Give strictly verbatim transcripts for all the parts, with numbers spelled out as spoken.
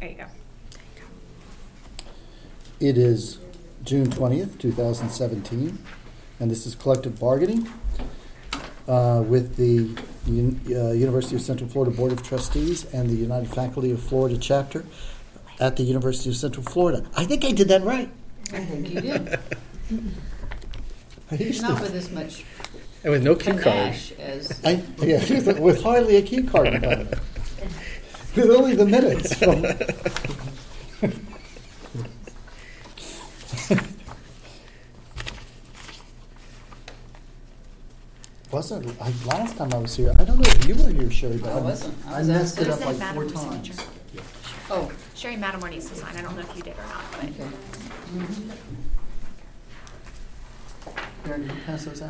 There you go. It is June twentieth, two thousand seventeen, and this is collective bargaining uh, with the Un- uh, University of Central Florida Board of Trustees and the United Faculty of Florida chapter at the University of Central Florida. I think I did that right. I think you did. I used Not to- with as much And with no key card. panache as. I, yeah, with hardly a key card in front of it. With only the minutes from. Wasn't I, last time I was here? I don't know if you were here, Sherry, but I wasn't. I I was messed it absent. up Said like four Mattermore times. signature. Oh, Sherry Mattermore needs to sign. I don't know if you did or not, but okay. Mhm. Karen, did you pass those out?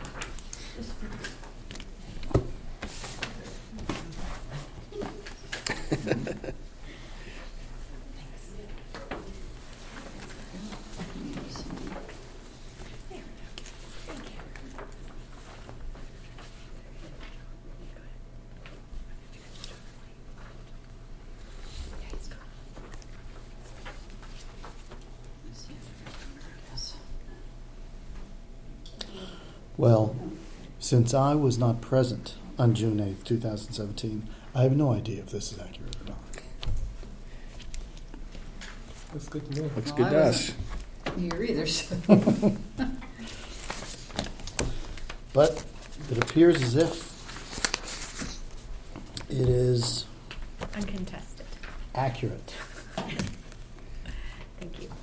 Let's see if I remember this. Well, since I was not present on June eighth, two thousand seventeen, I have no idea if this is accurate or not. That's good to know. Looks Well, good I to us. wasn't Here either, so. But it appears as if it is uncontested. accurate. Thank you.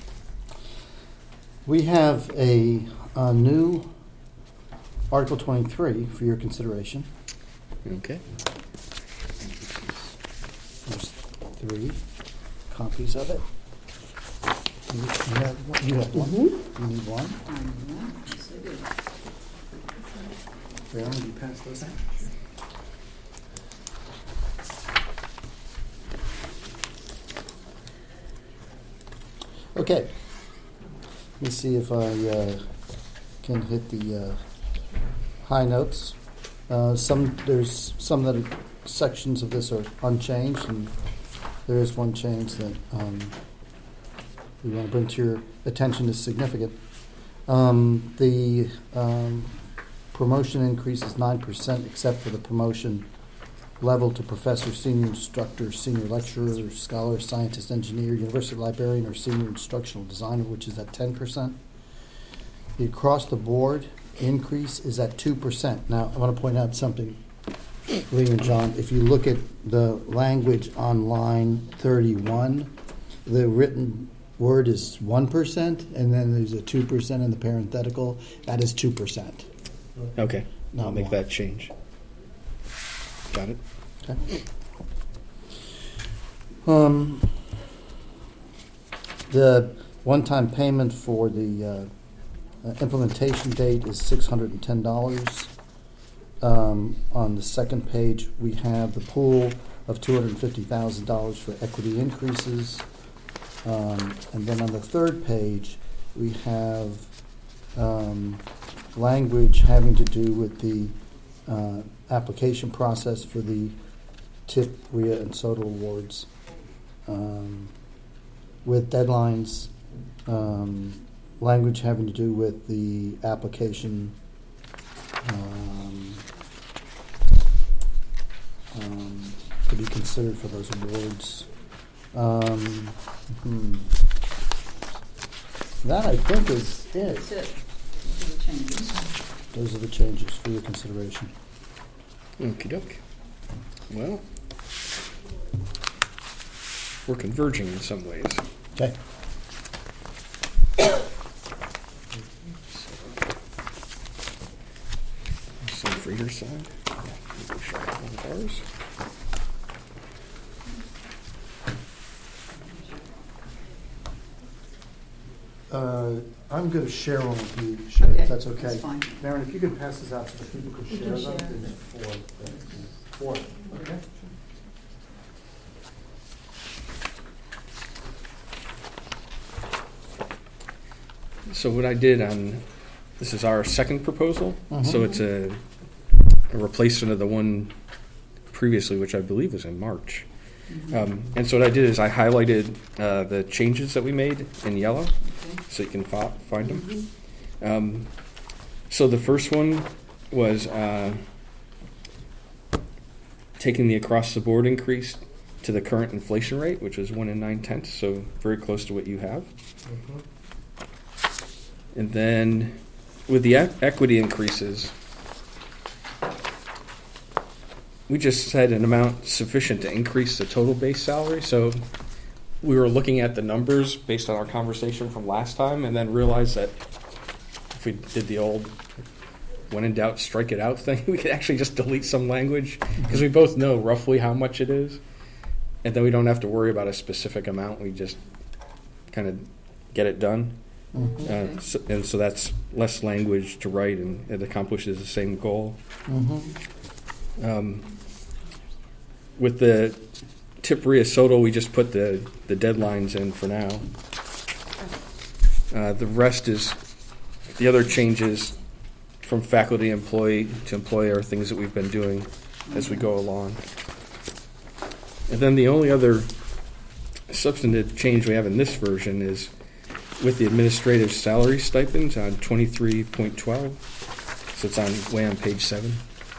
We have a, a new Article twenty-three for your consideration. Okay. There's three copies of it. You, you have one. You have one. You need one. Um, yes, I do. Carolyn, will you pass those out? Okay. Let me see if I uh, can hit the uh, high notes. Uh, some there's some that are, sections of this are unchanged, and there is one change that um, we want to bring to your attention as significant. Um, the um, promotion increase is nine percent, except for the promotion level to professor, senior instructor, senior lecturer, scholar, scientist, engineer, university librarian, or senior instructional designer, which is at ten percent. The across-the-board increase is at two percent. Now, I want to point out something, Lee and John. If you look at the language on line thirty-one, the written word is one percent, and then there's a two percent in the parenthetical. That is two percent. Okay. Not I'll make more. that change. Got it. Okay. Um, the one-time payment for the uh, uh, implementation date is six hundred and ten dollars. Um, on the second page, we have the pool of two hundred and fifty thousand dollars for equity increases. Um, and then on the third page, we have um, language having to do with the uh, application process for the T I P, R I A, and SOTA awards, um, with deadlines, um, language having to do with the application, um, um, to be considered for those awards. Um, hmm. That, I think, is it. That's it. Those are the changes. Those are the changes for your consideration. Okie doke. Well, we're converging in some ways. Okay. Same for your side. Make sure I have one of ours. Uh, I'm going to share one with you, Sherry, Okay, if that's okay. that's fine. Maren, if you could pass this out so that people can We share can them. share. There's four things. Four. Okay. So what I did on, this is our second proposal. Mhm. So it's a, a replacement of the one previously, which I believe was in March. Um, and so what I did is I highlighted uh, the changes that we made in yellow, Okay. so you can fo- find them. Um, so the first one was uh, taking the across-the-board increase to the current inflation rate, which was one and nine tenths, so very close to what you have. And then with the e- equity increases, we just said an amount sufficient to increase the total base salary. So we were looking at the numbers based on our conversation from last time, and then realized that if we did the old when in doubt, strike it out thing, we could actually just delete some language, because we both know roughly how much it is. And then we don't have to worry about a specific amount. We just kind of get it done. Mhm. Uh, so, and so that's less language to write, and it accomplishes the same goal. Mhm. Um, with the tip Sodal, we just put the, the deadlines in for now. Uh, the rest is the other changes from faculty employee to employee are things that we've been doing as we go along. And then the only other substantive change we have in this version is with the administrative salary stipends on twenty-three point twelve. So it's on way on page seven.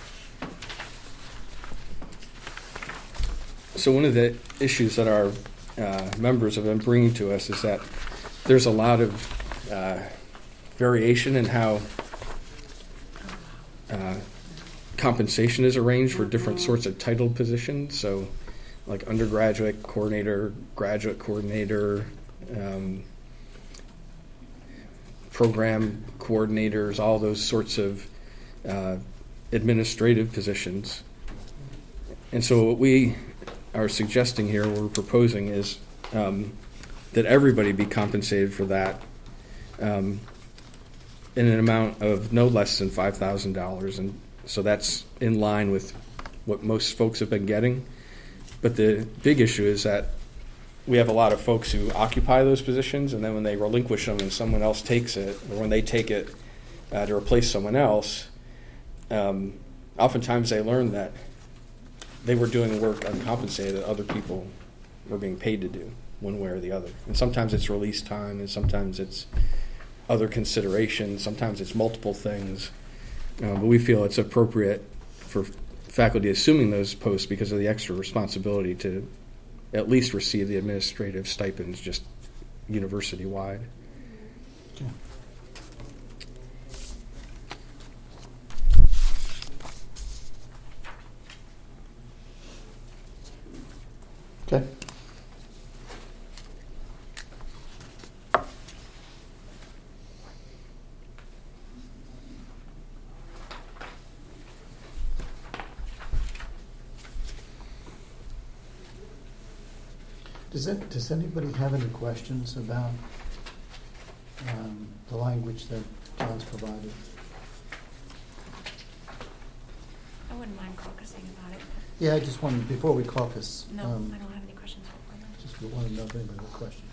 So one of the issues that our uh, members have been bringing to us is that there's a lot of uh, variation in how uh, compensation is arranged for different sorts of titled positions. So like undergraduate coordinator, graduate coordinator, um, program coordinators, all those sorts of uh, administrative positions. And so what we are suggesting here, what we're proposing is um, that everybody be compensated for that um, in an amount of no less than five thousand dollars. And so that's in line with what most folks have been getting. But the big issue is that we have a lot of folks who occupy those positions, and then when they relinquish them and someone else takes it, or when they take it uh, to replace someone else, um, oftentimes they learn that they were doing work uncompensated that other people were being paid to do, one way or the other. And sometimes it's release time, and sometimes it's other considerations, sometimes it's multiple things. Uh, but we feel it's appropriate for faculty assuming those posts because of the extra responsibility to at least receive the administrative stipends just university-wide. Okay. Okay. Does it, does anybody have any questions about um, the language that John's provided? I wouldn't mind caucusing about it. Yeah, I just wanted, before we caucus, No, um, I don't have any questions for them. just wanted to know if anybody had a question.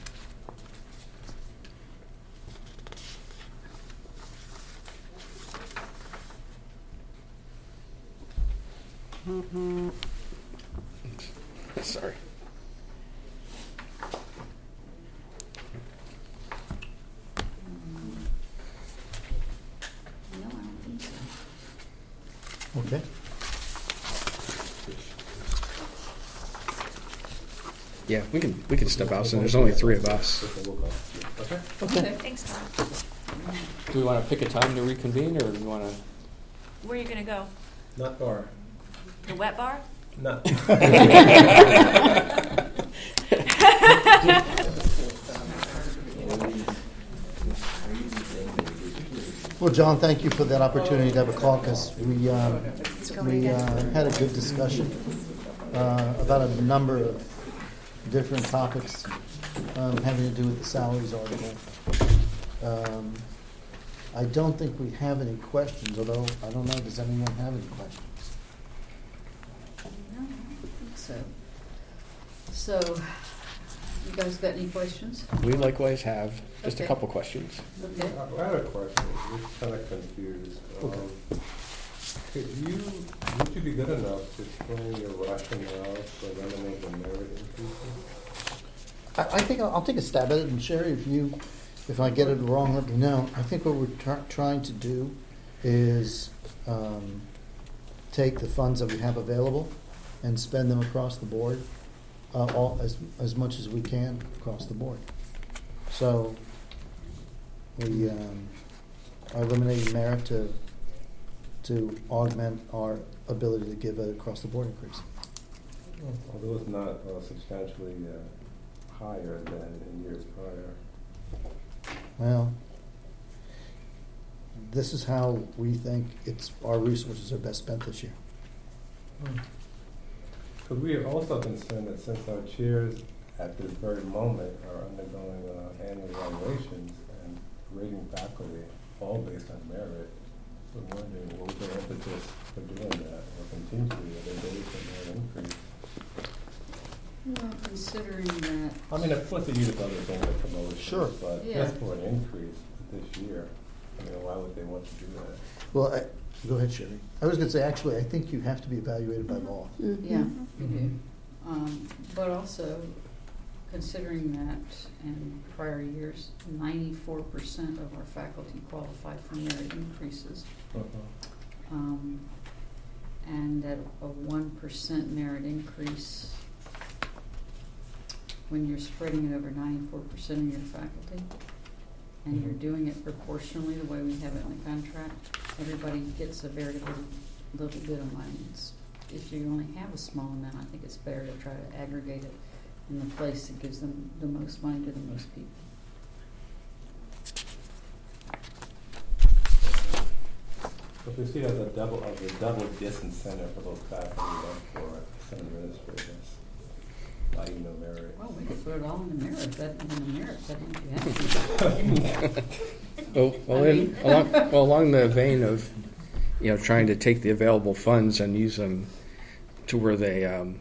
Sorry. No, I don't think so. Okay. Yeah, we can we can step out. So there's only three of us. Okay. Okay. Thanks, Tom. Do we want to pick a time to reconvene, or do we want to? Where are you gonna go? Not far. The wet bar? No. Well, John, thank you for that opportunity to have a caucus. We, um, Let's go we right uh, again. had a good discussion uh, about a number of different topics um, having to do with the salaries article. Um, I don't think we have any questions, although I don't know, does anyone have any questions? No, I don't think so. So, you guys got any questions? We likewise have just a Okay. couple questions. Okay. I had a question. I'm just kind of confused. Okay. Um, Could you, would you be good enough to explain your rationale for eliminating the merit increases? I, I think I'll, I'll take a stab at it, and Sherry, if you, if I get it wrong, let me know. I think what we're try- trying to do is um, take the funds that we have available and spend them across the board, uh, all as as much as we can across the board. So we um, are eliminating merit to to augment our ability to give an across the board increase. Although it's not uh, substantially uh, higher than in years prior. Well, this is how we think it's our resources are best spent this year. Because we are also concerned that since our chairs at this very moment are undergoing uh, annual evaluations and grading faculty, all based on merit, we're wondering what was their impetus for doing that, or continuously, are they ready for merit increase? Well, considering that. I mean, of course, they use other things like promotions, Sure. but Yeah. just for an increase this year, I mean, why would they want to do that? Well, I, go ahead, Sherry. I was going to say, actually, I think you have to be evaluated by law. Yeah, you do. Um, but also, considering that in prior years, ninety-four percent of our faculty qualify for merit increases. Uh-huh. Um, and at a one percent merit increase, when you're spreading it over ninety-four percent of your faculty, and you're doing it proportionally the way we have it in the contract, everybody gets a very little, little bit of money. It's, if you only have a small amount, I think it's better to try to aggregate it in the place that gives them the most money to the most people. So if we see it as a double, as a double disincentive for those faculty than for some administrators, not even no merit. Well, we could put it all in the merit, that, in the merit, that you have to. Oh, well, I in, mean- along, well, along the vein of, you know, trying to take the available funds and use them to where they um,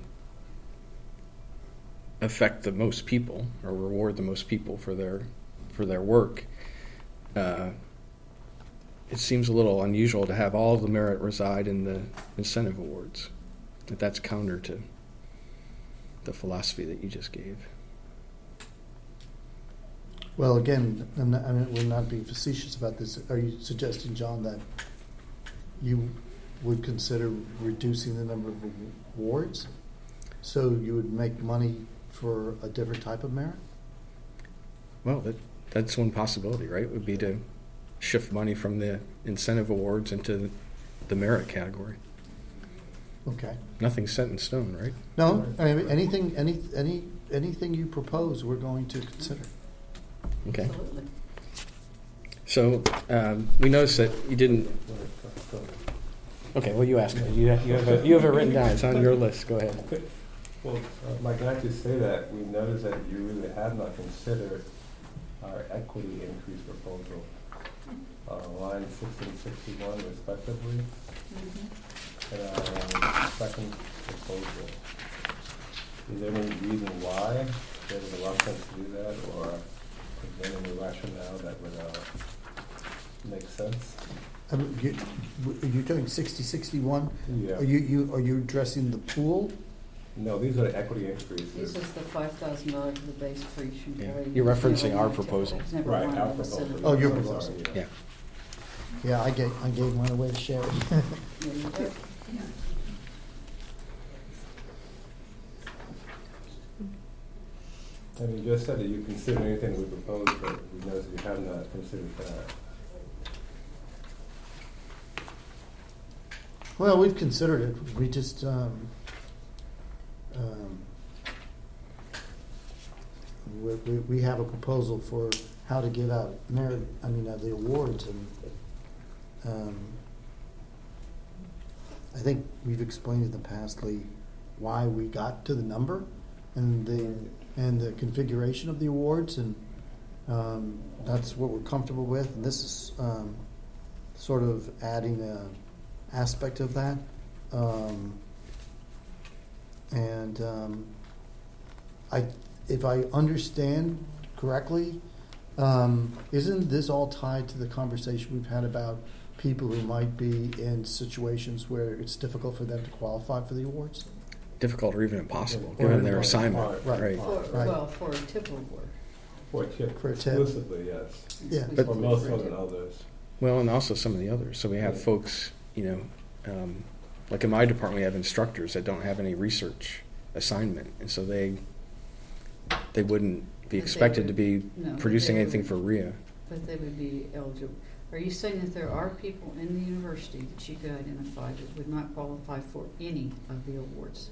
affect the most people or reward the most people for their for their work. Uh, it seems a little unusual to have all of the merit reside in the incentive awards. That that's counter to the philosophy that you just gave. Well, again, I'm not, I mean, we're not being facetious about this. Are you suggesting, John, that you would consider reducing the number of awards so you would make money for a different type of merit? Well, that that's one possibility, right? Would be to shift money from the incentive awards into the merit category. Okay. Nothing's set in stone, right? No, I mean, anything, any, any, anything you propose, we're going to consider. Okay. Absolutely. So um, we noticed that you didn't. Okay. Well, you asked me. You have, you have, it, you have it written down. It's on your list. Go ahead. Well, uh, Mike, can I just say that we noticed that you really have not considered our equity increase proposal, uh, line six and sixty-one respectively, Mhm. and our um, second proposal. Is there any reason why there's a reluctance to do that, or is there any rationale that would uh, make sense? I mean, you, are you talking sixty, sixty-one? Yeah. Are you, you, are you addressing the pool? No, these are the equity increases. This is the five thousand dollars for the base for each Yeah. employee. You're referencing Never our mind. proposal. Never Right, mind our the proposal. incentive. Oh, your I'm proposal. sorry, Yeah. Yeah, I gave, I gave mine away to Sherry. There you go. And you just said that you consider anything we proposed, but we noticed you have not considered that. Well, we've considered it. We just, um, um, we, we, we have a proposal for how to give out merit, I mean, uh, the awards, and, um, I think we've explained in the past, Lee, why we got to the number and the, and the configuration of the awards, and, um, that's what we're comfortable with, and this is, um, sort of adding a aspect of that. Um, and um, I, if I understand correctly, um, isn't this all tied to the conversation we've had about people who might be in situations where it's difficult for them to qualify for the awards? Difficult or even impossible, Or given their like assignment, part- Right. right? For, Right. well, for a tip award. For a tip, For a tip. exclusively, yes. Yeah. Exclusively Or most for a more tip. than others. Well, and also some of the others. So we have Yeah. folks, you know, um, like in my department, we have instructors that don't have any research assignment, and so they they wouldn't be But they expected to be would- no, but producing they anything would- for R I A. But they would be eligible. Are you saying that there are people in the university that you could identify that would not qualify for any of the awards?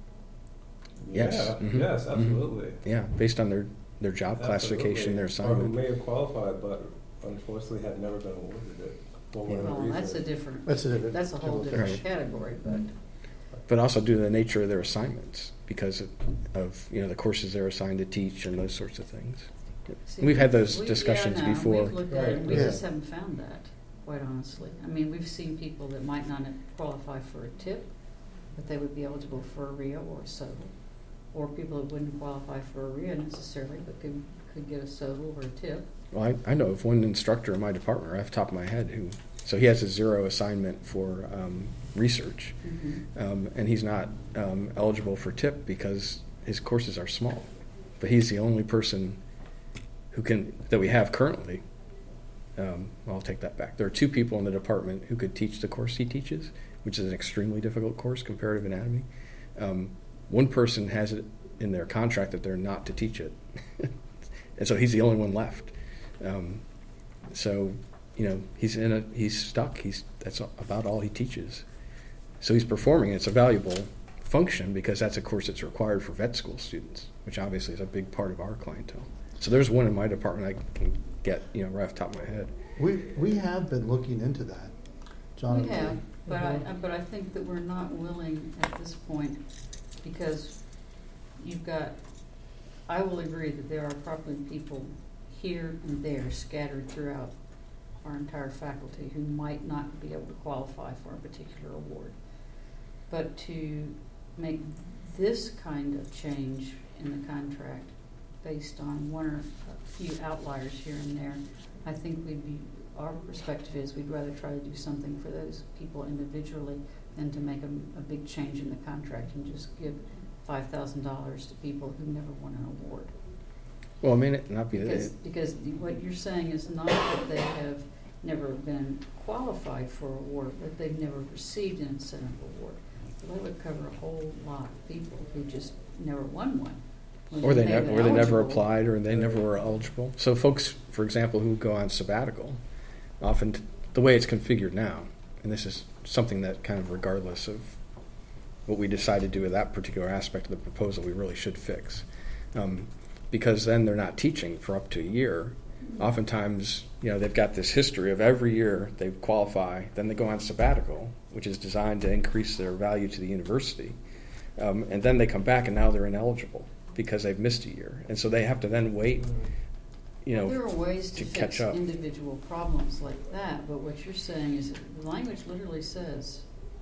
Yes. Yeah, Mhm. yes, Mhm. absolutely. Yeah, based on their their job classification, their Absolutely. Or who assignment. may have qualified, but unfortunately had never been awarded it for Yeah. whatever Well, that's a reason. different, That's a different. that's a whole different Right. category, but. But also due to the nature of their assignments, because of, of you know the courses they're assigned to teach and those sorts of things. See, We've had those we- discussions yeah, I know. before. We've looked at it, and we Right. just haven't found that, quite honestly. I mean, we've seen people that might not qualify for a tip, but they would be eligible for a R I A or a S O L. Or people that wouldn't qualify for a R I A necessarily, but could, could get a S O L or a tip. Well, I, I know of one instructor in my department, right off the top of my head, who so he has a zero assignment for um, research, um, and he's not um, eligible for tip because his courses are small. But he's the only person who can that we have currently. Um, well, I'll take that back. There are two people in the department who could teach the course he teaches, which is an extremely difficult course, comparative anatomy. Um, one person has it in their contract that they're not to teach it, and so he's the only one left. Um, so, you know, he's in a he's stuck. He's that's about all he teaches. So he's performing. It's a valuable function because that's a course that's required for vet school students, which obviously is a big part of our clientele. So there's one in my department I can get, you know, right off the top of my head. We, we have been looking into that, John. We have, but I, Mhm. but I think that we're not willing at this point, because you've got, I will agree that there are probably people here and there scattered throughout our entire faculty who might not be able to qualify for a particular award. But to make this kind of change in the contract based on one or a few outliers here and there, I think we'd be, our perspective is we'd rather try to do something for those people individually than to make a, a big change in the contract and just give five thousand dollars to people who never won an award. Well, it may not be Because, that. because the- what you're saying is not that they have never been qualified for an award, but they've never received an incentive award. So that would cover a whole lot of people who just never won one. when Or they, may have ne- been or they never eligible. applied, or they never were eligible. So folks, for example, who go on sabbatical, often t- the way it's configured now, and this is something that kind of regardless of what we decide to do with that particular aspect of the proposal, we really should fix. Um, because then they're not teaching for up to a year. Oftentimes, you know, they've got this history of every year they qualify, then they go on sabbatical, which is designed to increase their value to the university. Um, and then they come back and now they're ineligible because they've missed a year. And so they have to then wait, you know. There are ways to to fix catch up. individual problems like that, but what you're saying is, the language literally says,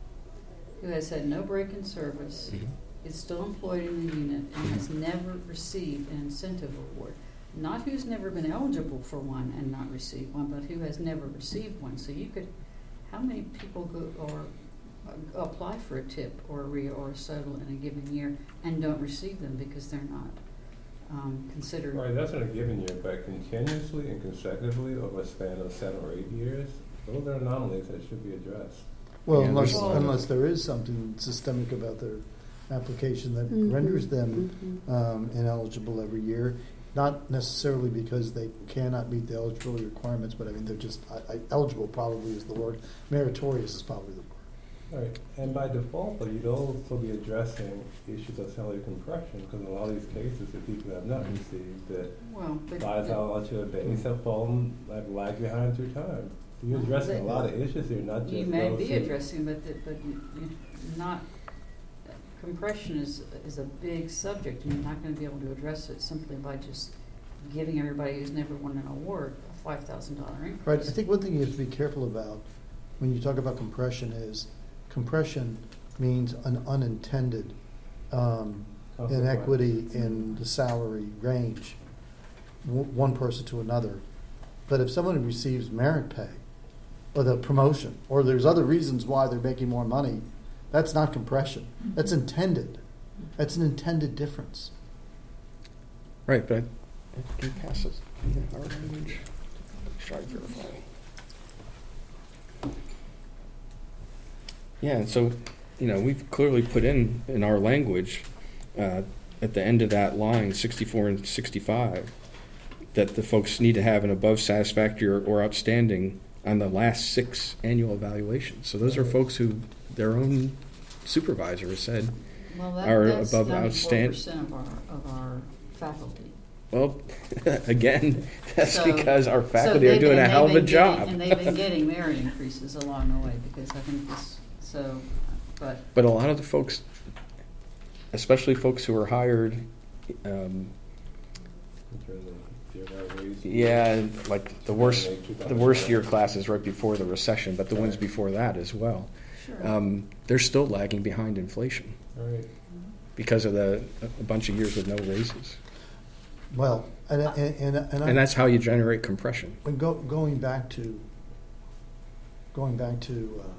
who has had no break in service, Mhm. is still employed in the unit, and has never received an incentive award. Not who's never been eligible for one and not received one, but who has never received one. So you could, how many people go or uh, apply for a tip or a R I A or a S O L in a given year and don't receive them because they're not um, considered? Right, that's in a given year, but continuously and consecutively over a span of seven or eight years, those are anomalies that should be addressed. Well, Yeah, unless, there's- unless there is something systemic about their application that Mhm. renders them Mhm. um, ineligible every year, not necessarily because they cannot meet the eligibility requirements, but I mean, they're just, I, I, eligible probably is the word, meritorious is probably the word. Right, and by default, though, you'd also be addressing issues of salary compression, because in a lot of these cases, the people that have not received it, Well, but five dollars to a base have fallen, like lagged behind through time. So you're addressing a lot of issues here, not just you may those be who- addressing, but the, but you, you not compression is is a big subject, and you're not going to be able to address it simply by just giving everybody who's never won an award a five thousand dollar increase. Right, I think one thing you have to be careful about when you talk about compression is, compression means an unintended um, Consequence. inequity in the salary range, w- one person to another. But if someone receives merit pay, or the promotion, or there's other reasons why they're making more money, that's not compression. That's intended. That's an intended difference. Right, but it can pass it. Our language. Try to verify. Yeah, and so, you know, we've clearly put in, in our language, uh, at the end of that line, sixty-four and sixty-five, that the folks need to have an above satisfactory or, or outstanding on the last six annual evaluations. So those are folks who their own supervisor has said Well, that, are that's above ninety-four outstanding. percent of our, of our faculty. Well, again, that's So- because our So faculty are they've- doing a and hell of they've a been getting- job. And they've been getting merit increases along the way, because I think this, so, but, But a lot of the folks, especially folks who are hired, um, In terms of year average. yeah, like the worst, the worst year classes right before the recession, but the ones before that as well. sure. Um, they're still lagging behind inflation Right. because of the a bunch of years with no raises, Well, and, and, and, and, I, and that's how you generate compression. and go, going back to, going back to uh,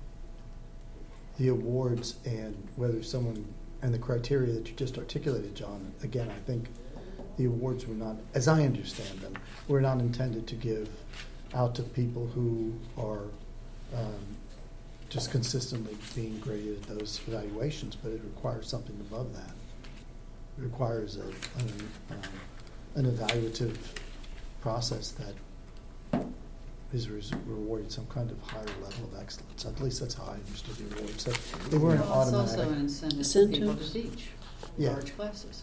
the awards and whether someone, and the criteria that you just articulated, John, again, I think the awards were not, as I understand them, were not intended to give out to people who are um, just consistently being graded at those evaluations, but it requires something above that. It requires a, an, um, an evaluative process that is res- rewarding some kind of higher level of excellence. At least that's how I understood the awards. That they weren't Well, it's also automatic. an incentive for people to Incentives. teach Yeah. large classes.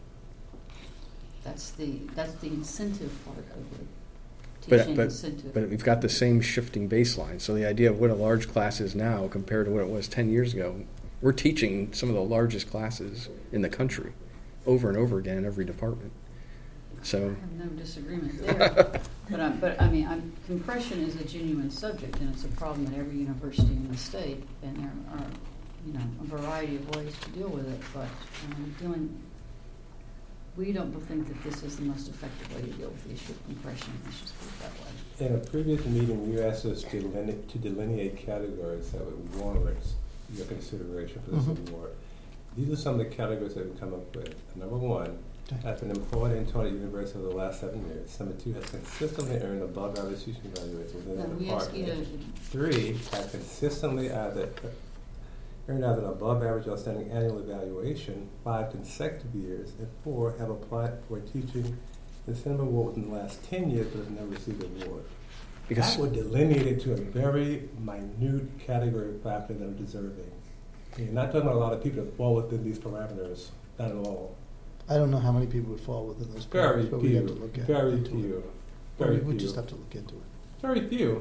That's the, that's the incentive part of the But teaching but incentive. but we've got the same shifting baseline. So the idea of what a large class is now compared to what it was ten years ago, we're teaching some of the largest classes in the country over and over again in every department. So. I have no disagreement there. But I, but I mean, I'm, compression is a genuine subject, and it's a problem at every university in the state, and there are, you know, a variety of ways to deal with it, but, um, dealing, we don't think that this is the most effective way to deal with the issue of compression, let's just put it that way. In a previous meeting, you asked us to delineate, to delineate categories that would warrant your consideration for this Mhm. award. These are some of the categories that we come up with. Number one, Okay. has been employed and taught at university over the last seven years. Number two, has consistently earned above average teaching evaluations within Now, the we ask you department. to, Three, have consistently either earned either an above average outstanding annual evaluation five consecutive years, and four, have applied for a teaching incentive award within the last ten years but have never received an award. Because That would delineate it to a very minute category of faculty that are deserving. You're not talking about a lot of people that fall within these parameters, not at all. I don't know how many people would fall within those Very parameters, but we have to few, look at very into few, it. very we, we few. just have to look into it. Very few.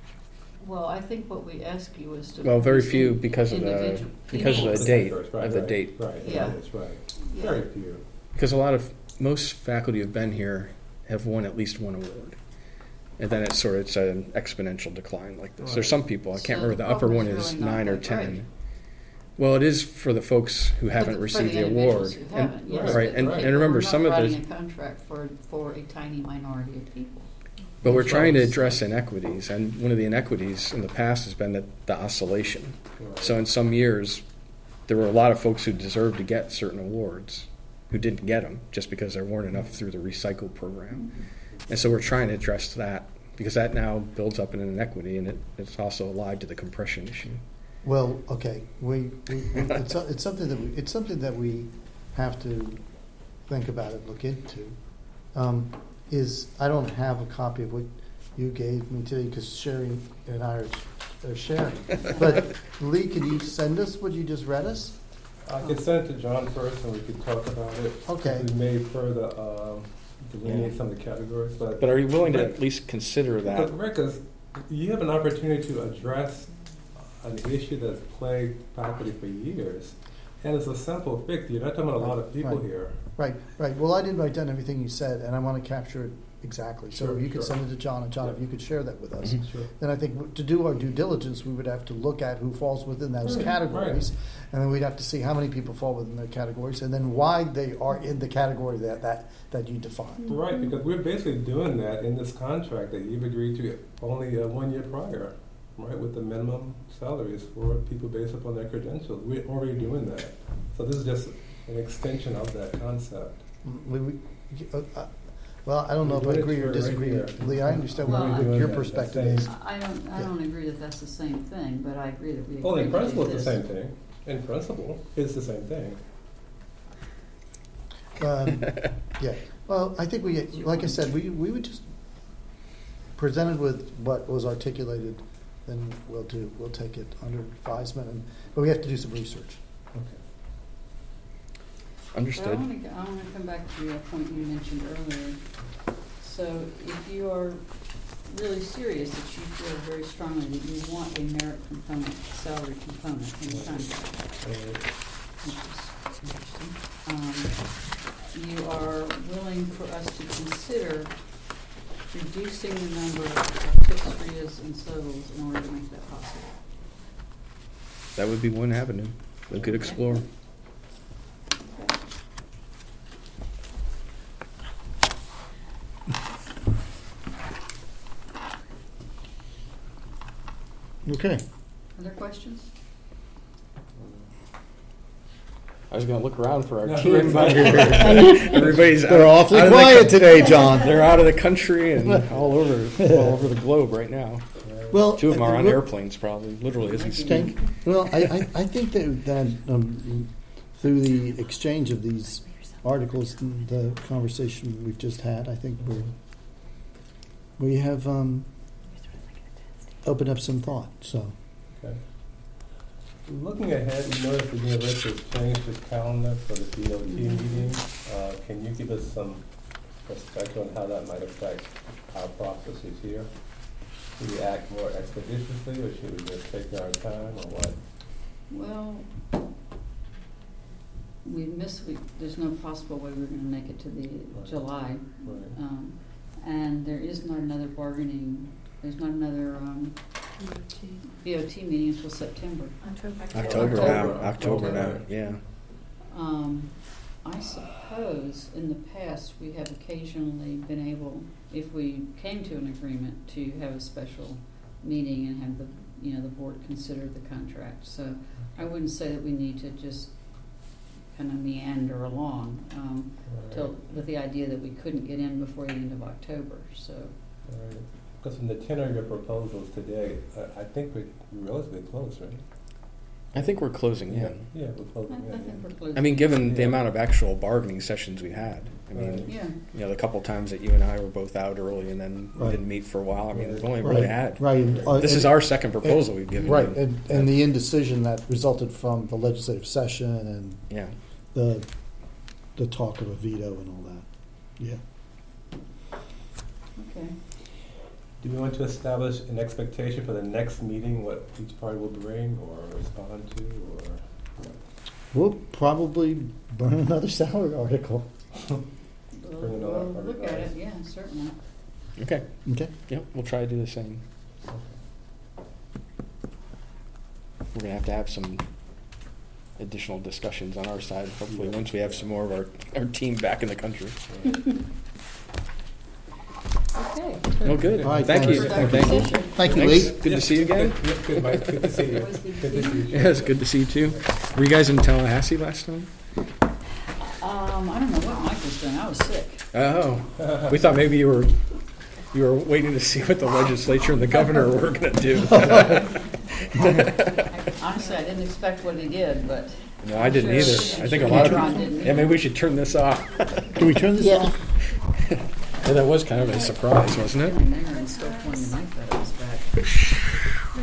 well, I think what we ask you is to. well, very is few in- because of the individual- because of the individuals. date Right, of the right, date. Right, Yeah. that's right. Yeah. Very few. Because a lot of most faculty who've been here have won at least one award, and then it's sort of it's an exponential decline like this. There's Right. some people I can't So remember the the upper problem one is is really not nine or that ten. great. Well, it is for the folks who haven't For received the the individuals award, who and, haven't, yes, right? but And, right. and remember we're some not of writing the, a contract for, for a tiny minority of people. but we're Which trying to was- address inequities, and one of the inequities in the past has been that the oscillation. Right. So in some years, there were a lot of folks who deserved to get certain awards who didn't get them just because there weren't enough through the recycle program. And so we're trying to address that because that now builds up an inequity, and it, it's also allied to the compression issue. Well, okay, we, we, we it's, a- it's something that we, it's something that we have to think about and look into. Um, is, I don't have a copy of what you gave me today, because Sherry and I are, are sharing. But Lee, can you send us what you just read us? I could send it to John first and we could talk about it. Okay. We may further um, delineate some of the categories, but. But are you willing to at least consider that? But Rick, is- you have an opportunity to address an issue that's plagued faculty for years, and it's a simple fix. You're not talking about a lot of people Right. here. Right, right. Well, I did write down everything you said, and I want to capture it exactly. So Sure, if you could sure. send it to John, and John, if Yeah. you could share that with us, Mhm. Sure. then I think to do our due diligence, we would have to look at who falls within those Right, categories, and then we'd have to see how many people fall within their categories, and then why they are in the category that that, that you define. Right, because we're basically doing that in this contract that you've agreed to only uh, one year prior, right, with the minimum salaries for people based upon their credentials. We're already doing that. So this is just an extension of that concept. We, we, uh, uh, well, I don't know if I We're doing agree it or right disagree. here. Lee, I understand Well, what we're your doing that, perspective that is. same- I don't, I Yeah. don't agree that that's the same thing, but I agree that we Well, in agreed to do principle, it's the this. same thing. In principle, it's the same thing. Um, yeah, well, I think we, like I said, we, we would just, presented with what was articulated, then we'll do, we'll take it under advisement, and, but we have to do some research. Okay. But I Understood. want to, I want to come back to a point you mentioned earlier. So if you are really serious, that you feel very strongly that you want a merit component, salary component in the contract, Uh, which is interesting. Um, you are willing for us to consider reducing the number of tips, R I As, and civils in order to make that possible. That would be one avenue we could explore. Okay. Okay. Other questions? I was going to look around for our No, team, right. but everybody's They're out- awfully out of the quiet co- today, John. They're out of the country and all over all over the globe right now. Well, Two of them are on uh, airplanes, probably, literally as we Stank. speak. Well, I, I, I think that, that um, through the exchange of these articles and the conversation we've just had, I think we're, we have um, opened up some thought. So, Okay. Looking ahead, you notice the university has changed its calendar for the D O T meeting. Uh, Can you give us some perspective on how that might affect our processes here? Should we act more expeditiously, or should we just take our time, or what? Well, we missed, we, there's no possible way we're gonna make it to the Right. July. Right. Um, and there is not another bargaining, there's not another, um, B O T meeting until September. October October. now. October now. October. Yeah. Um, I suppose in the past, we have occasionally been able, if we came to an agreement, to have a special meeting and have the, you know, the board consider the contract. So I wouldn't say that we need to just kind of meander along, um, till, with the idea that we couldn't get in before the end of October, so. Right. Because from the tenor of your proposals today, I, I think we're relatively close, right? I think we're closing in. Yeah, we're I, closing I in. think we're yeah. close. I mean, given the Yeah. amount of actual bargaining sessions we had, I mean, Right. Yeah, you know, the couple times that you and I were both out early and then we Right. didn't meet for a while. I mean, we've Right. only really right, had. right. and, uh, This and- is our second proposal we've given right, you. and, and the indecision that resulted from the legislative session and Yeah. the the talk of a veto and all that. Yeah. okay. Do we want to establish an expectation for the next meeting, what each party will bring or respond to, or? We'll probably burn another salary article. We'll, Bring it we'll up, look at it, everybody. yeah, certainly. Okay. Okay. Yep. We'll try to do the same. We're gonna have to have some additional discussions on our side. Hopefully, once we have some more of our, our team back in the country. Okay. Oh, good. All right, Thank thanks. you. Productive Thank you. session. Thank you, Thanks. Lee. Good to see you again. Yeah, good, Mike, good to see you. Always good to Good to see see you. you. Yeah, it's good to see you too. Were you guys in Tallahassee last time? Um, I don't know what Mike was doing, I was sick. Oh, we thought maybe you were you were waiting to see what the legislature and the governor were going to do. I- Honestly, I didn't expect what he did, but. No, I didn't I'm either. sure- I think a I'm lot sure of Ron people. didn't Yeah, maybe either. we should turn this off. Can we turn this Yeah. off? Yeah, that was kind of a surprise, wasn't it? There and still pointing the knife at us back.